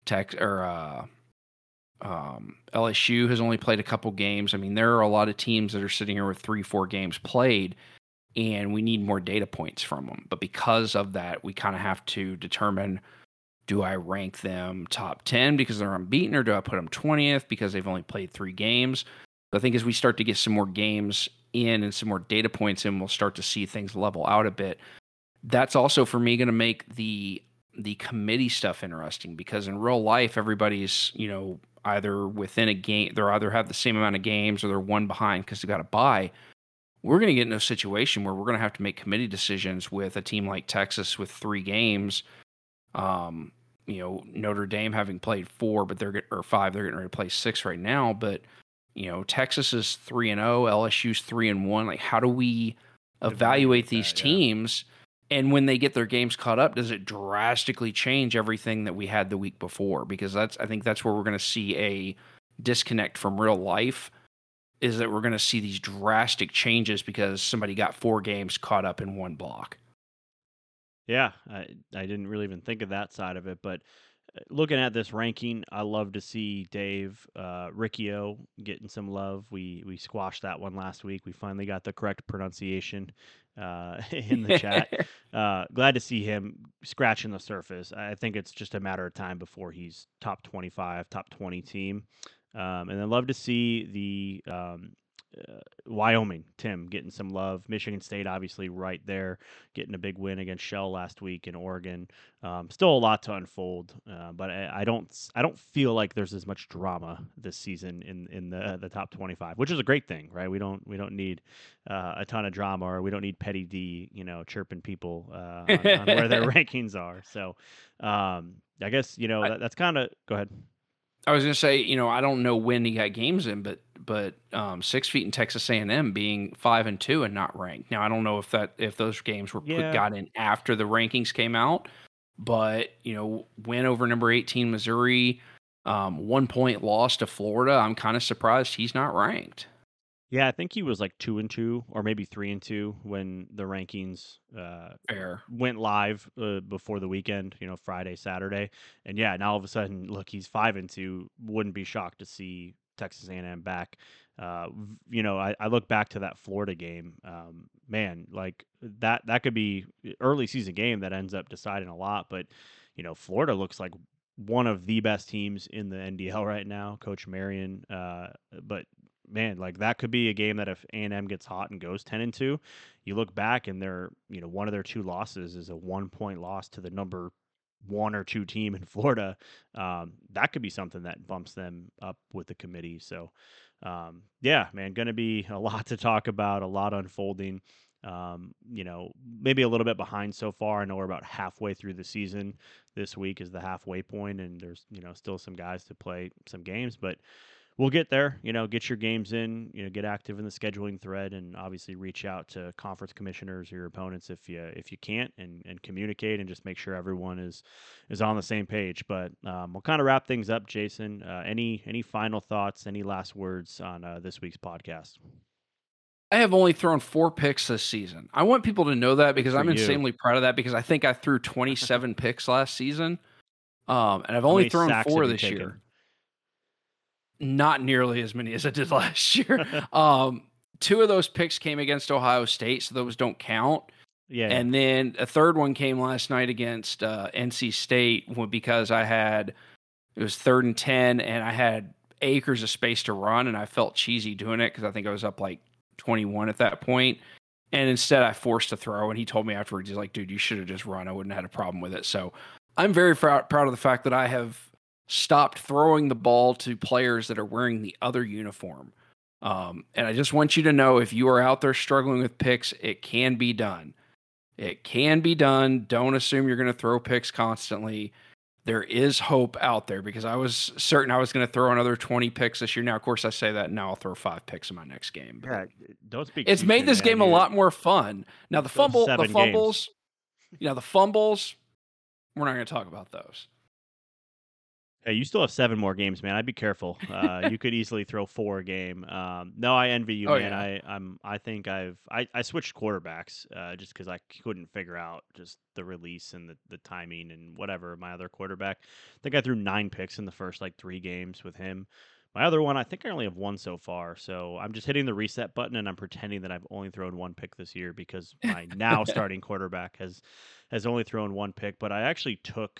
LSU has only played a couple games. I mean, there are a lot of teams that are sitting here with 3-4 games played, and we need more data points from them. But because of that, we kind of have to determine, do I rank them top 10 because they're unbeaten, or do I put them 20th because they've only played 3 games? So I think as we start to get some more games in and some more data points in, we'll start to see things level out a bit. That's also, for me, going to make the committee stuff interesting, because in real life, everybody's, either within a game, they're either have the same amount of games or they're one behind because they got to bye. We're going to get in a situation where we're going to have to make committee decisions with a team like Texas with 3 games. Notre Dame having played 4, but or 5, they're getting ready to play 6 right now. But Texas is 3-0, LSU's 3-1. Like, how do we evaluate these teams? And when they get their games caught up, does it drastically change everything that we had the week before? Because I think that's where we're going to see a disconnect from real life, is that we're going to see these drastic changes because somebody got 4 games caught up in one block. Yeah, I didn't really even think of that side of it, but looking at this ranking, I love to see Dave Riccio getting some love. We squashed that one last week. We finally got the correct pronunciation in the chat. Glad to see him scratching the surface. I think it's just a matter of time before he's top 25, top 20 team. And then love to see the Wyoming, Tim, getting some love. Michigan State, obviously, right there, getting a big win against Shell last week in Oregon. Still a lot to unfold, but I don't feel like there's as much drama this season in the top 25, which is a great thing, right? We don't need a ton of drama, or we don't need Petty D, chirping people on where their rankings are. So I guess that's kind of. Go ahead. I was going to say, I don't know when he got games in, but 6 Feet in Texas A&M being 5-2 and not ranked. Now, I don't know if those games were got in after the rankings came out, but win over number 18 Missouri, 1 point loss to Florida. I'm kind of surprised he's not ranked. Yeah, I think he was like 2-2 or maybe 3-2 when the rankings went live before the weekend, Friday, Saturday. And yeah, now all of a sudden, look, he's 5-2. Wouldn't be shocked to see Texas A&M back. I look back to that Florida game. Man, like that could be early season game that ends up deciding a lot. But Florida looks like one of the best teams in the NDL right now. Coach Marion, but man, like that could be a game that if A&M gets hot and goes 10-2, you look back and they're, one of their 2 losses is a 1-point loss to the number 1 or 2 team in Florida. That could be something that bumps them up with the committee. So, yeah, man, going to be a lot to talk about, a lot unfolding. Maybe a little bit behind so far. I know we're about halfway through the season. This week is the halfway point, and there's, still some guys to play some games, but we'll get there, get your games in, get active in the scheduling thread, and obviously reach out to conference commissioners or your opponents if you can't, and communicate and just make sure everyone is on the same page. But we'll kind of wrap things up, Jason. Any final thoughts, any last words on this week's podcast? I have only thrown 4 picks this season. I want people to know that because I'm insanely proud of that, because I think I threw 27 picks last season. And I've only thrown 4 this year. Not nearly as many as I did last year. 2 of those picks came against Ohio State, so those don't count. Yeah. And then a third one came last night against NC State because it was 3rd and 10, and I had acres of space to run, and I felt cheesy doing it because I think I was up like 21 at that point. And instead I forced a throw, and he told me afterwards, he's like, dude, you should have just run. I wouldn't have had a problem with it. So I'm very proud of the fact that I have stopped throwing the ball to players that are wearing the other uniform. And I just want you to know, if you are out there struggling with picks, it can be done. It can be done. Don't assume you're going to throw picks constantly. There is hope out there, because I was certain I was going to throw another 20 picks this year. Now, of course, I say that, now I'll throw 5 picks in my next game. But Yeah, don't speak it's too made soon, this man. game a lot more fun. Now, You still have 7 games. the fumbles, we're not going to talk about those. Hey, you still have 7 more games, man. I'd be careful. You could easily throw 4 a game. No, I envy you, Oh, man. yeah. I think I switched quarterbacks just because I couldn't figure out just the release and the timing and whatever. My other quarterback, I think I threw 9 picks in the first like 3 games with him. My other one, I think I only have 1 so far. So I'm just hitting the reset button and I'm pretending that I've only thrown 1 pick this year because my now starting quarterback has only thrown 1 pick. But I actually took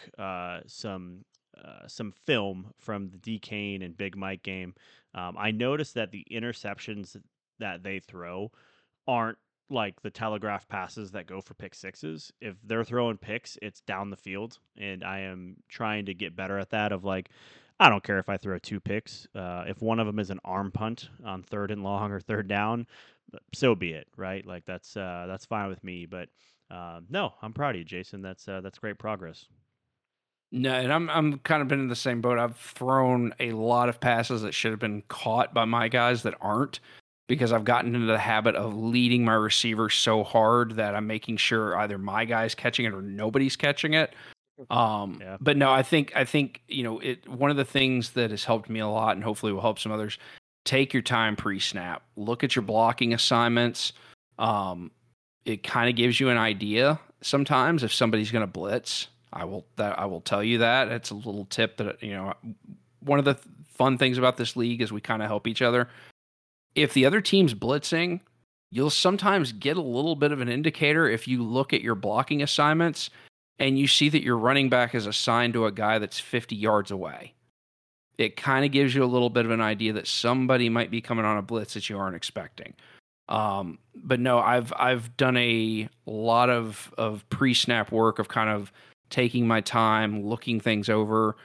some film from the D Kane and Big Mike game. I noticed that the interceptions that they throw aren't like the telegraph passes that go for pick sixes. If they're throwing picks, it's down the field, and I am trying to get better at that. Of like, I don't care if I throw 2 picks. If one of them is an arm punt on 3rd and long or 3rd down, so be it, right? Like that's fine with me. But no, I'm proud of you, Jason. That's great progress. No, and I'm kind of been in the same boat. I've thrown a lot of passes that should have been caught by my guys that aren't, because I've gotten into the habit of leading my receivers so hard that I'm making sure either my guy's catching it or nobody's catching it. Yeah. But no, I think one of the things that has helped me a lot, and hopefully will help some others, take your time pre-snap. Look at your blocking assignments. It kind of gives you an idea sometimes if somebody's going to blitz. I will tell you that. It's a little tip that one of the fun things about this league is we kind of help each other. If the other team's blitzing, you'll sometimes get a little bit of an indicator if you look at your blocking assignments and you see that your running back is assigned to a guy that's 50 yards away. It kind of gives you a little bit of an idea that somebody might be coming on a blitz that you aren't expecting. But no, I've done a lot of pre-snap work of kind of taking my time, looking things over,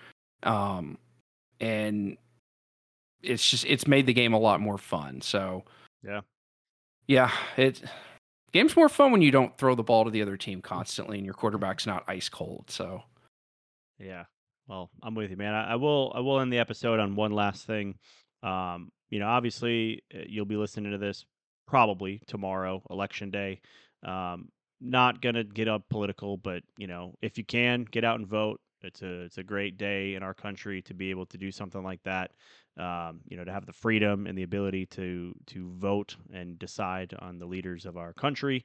and it's made the game a lot more fun. So yeah, game's more fun when you don't throw the ball to the other team constantly and your quarterback's not ice cold. So Yeah. Well, I'm with you, man. I will end the episode on one last thing. Obviously, you'll be listening to this probably tomorrow, election day. Um, Not gonna get up political, but if you can get out and vote, it's a great day in our country to be able to do something like that. To have the freedom and the ability to vote and decide on the leaders of our country.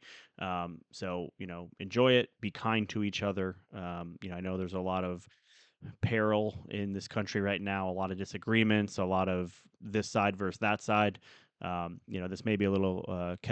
So enjoy it. Be kind to each other. I know there's a lot of peril in this country right now, a lot of disagreements, a lot of this side versus that side. This may be a little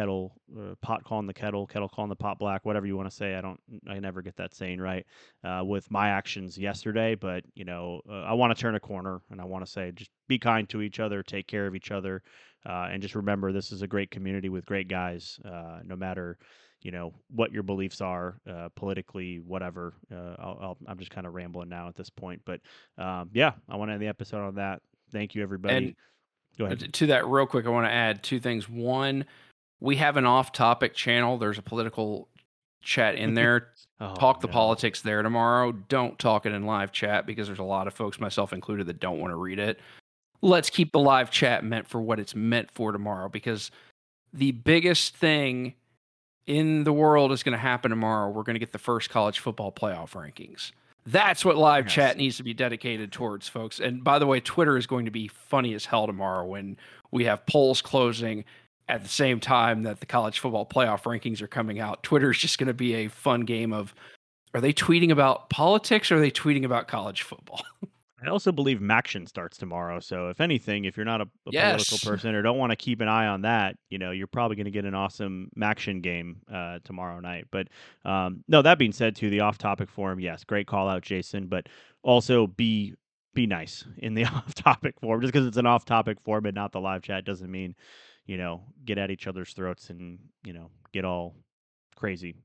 pot calling the kettle calling the pot black, whatever you want to say. I never get that saying right with my actions yesterday, but I want to turn a corner and I want to say just be kind to each other, take care of each other, and just remember this is a great community with great guys, no matter what your beliefs are politically, whatever. I'm just kind of rambling now at this point, but yeah, I want to end the episode on that. Thank you, everybody. and Go ahead. to that real quick, I want to add 2 things. One, we have an off-topic channel. There's a political chat in there. Oh, Talk the no. politics there tomorrow. Don't talk it in live chat, because there's a lot of folks, myself included, that don't want to read it. Let's keep the live chat meant for what it's meant for tomorrow, because the biggest thing in the world is going to happen tomorrow. We're going to get the first college football playoff rankings. That's what live Yes. chat needs to be dedicated towards, folks. And by the way, Twitter is going to be funny as hell tomorrow when we have polls closing at the same time that the college football playoff rankings are coming out. Twitter is just going to be a fun game of, are they tweeting about politics or are they tweeting about college football? I also believe Maction starts tomorrow. So if anything, if you're not a political Yes. person or don't want to keep an eye on that, you're probably going to get an awesome Maction game tomorrow night. But no, that being said, to the off-topic forum, yes, great call out, Jason. But also be nice in the off-topic forum. Just because it's an off-topic forum and not the live chat doesn't mean get at each other's throats and get all crazy.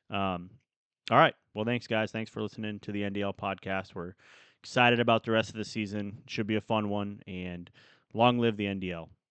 All right. Well, thanks, guys. Thanks for listening to the NDL podcast. We're excited about the rest of the season. Should be a fun one. And long live the NDL.